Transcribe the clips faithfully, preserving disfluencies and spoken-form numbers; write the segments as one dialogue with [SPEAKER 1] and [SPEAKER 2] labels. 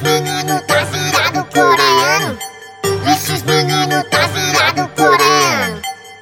[SPEAKER 1] meninos tá virado coreano. Esses meninos tá virado coreano.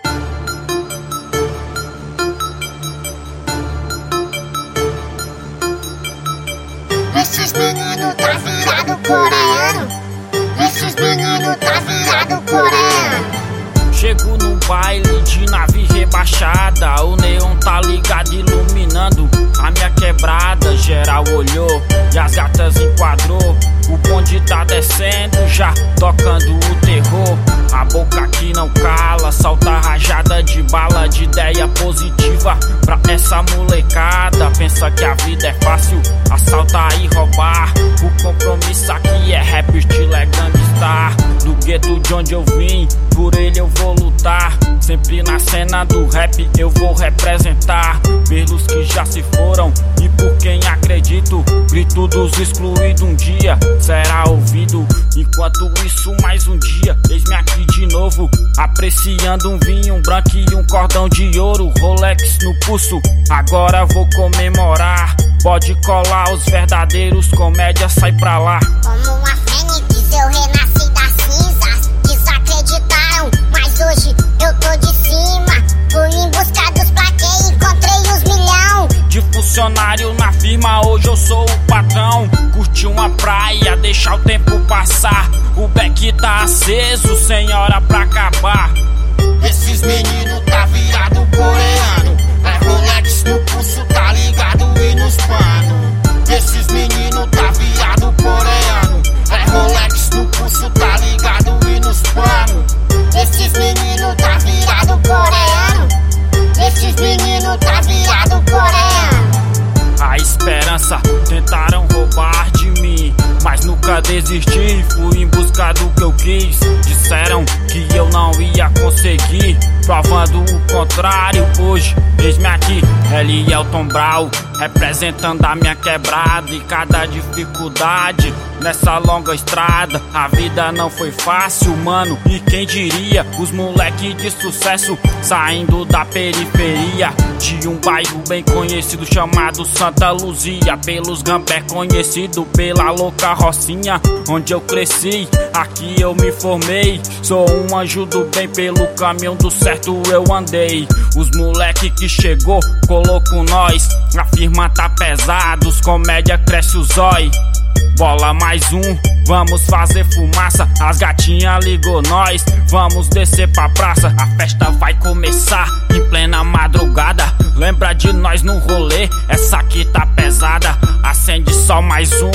[SPEAKER 1] Esses meninos tá virado coreano. Esses meninos tá virado coreano.
[SPEAKER 2] Chego no baile de nave rebaixada, o neon tá ligado iluminando a minha quebrada. Geral olhou e as gatas enquadrou. O bonde tá descendo já, tocando o terror. A boca que não cala, solta rajada de bala, de ideia positiva pra essa molecada. Pensa que a vida é fácil, assaltar e roubar. O compromisso aqui é rap, o estilo é gangstar. Do gueto de onde eu vim, por ele eu vou lutar. Sempre na cena do rap eu vou representar. Pelos que já se foram e por quem acredito. Grito dos excluídos um dia será ouvido. Enquanto isso mais um dia, eis-me aqui de novo, apreciando um vinho branco e um cordão de ouro. Rolex no pulso, agora vou comemorar. Pode colar os verdadeiros, comédia sai pra lá.
[SPEAKER 1] Como uma fênix eu renasci das cinzas. Desacreditaram, mas hoje eu tô de cima. Fui em busca dos plaquês, encontrei os milhão.
[SPEAKER 2] De funcionário na firma, hoje eu sou o patrão. Curti uma praia, deixar o tempo passar. O beck tá aceso, sem hora pra acabar.
[SPEAKER 3] Esses meninos tá virado coreano. É Rolex no pulso, tá ligado e nos panos. Esses meninos tá virado coreano. É Rolex no pulso, tá ligado e nos panos.
[SPEAKER 1] Esses meninos tá virado coreano. Esses meninos tá virado coreano.
[SPEAKER 2] A esperança tentaram roubar de mim, mas nunca desisti, fui em busca do que eu quis. Disseram que eu não ia conseguir, provando o contrário. Hoje, eis-me aqui, L. Elton Brau, representando a minha quebrada. E cada dificuldade nessa longa estrada, a vida não foi fácil, mano. E quem diria, os moleque de sucesso saindo da periferia de um bairro bem conhecido chamado Santa Luzia. Pelos gambé conhecido pela louca Rocinha, onde eu cresci, aqui eu me formei. Sou um anjo do bem, pelo caminho do certo eu andei. Os moleque que chegou, colocou nós. A firma tá pesada, os comédia cresce o zói. Bola mais um, vamos fazer fumaça. As gatinhas ligou nós, vamos descer pra praça. A festa vai começar em plena madrugada. Lembra de nós no rolê, essa aqui tá pesada. Acende só mais um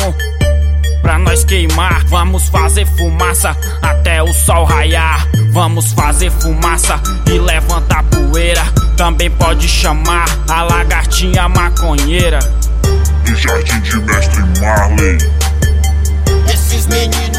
[SPEAKER 2] pra nós queimar. Vamos fazer fumaça até o sol raiar. Vamos fazer fumaça e levantar poeira. Também pode chamar a lagartinha maconheira.
[SPEAKER 4] Do Jardim de Mestre Marley.
[SPEAKER 3] Esses meninos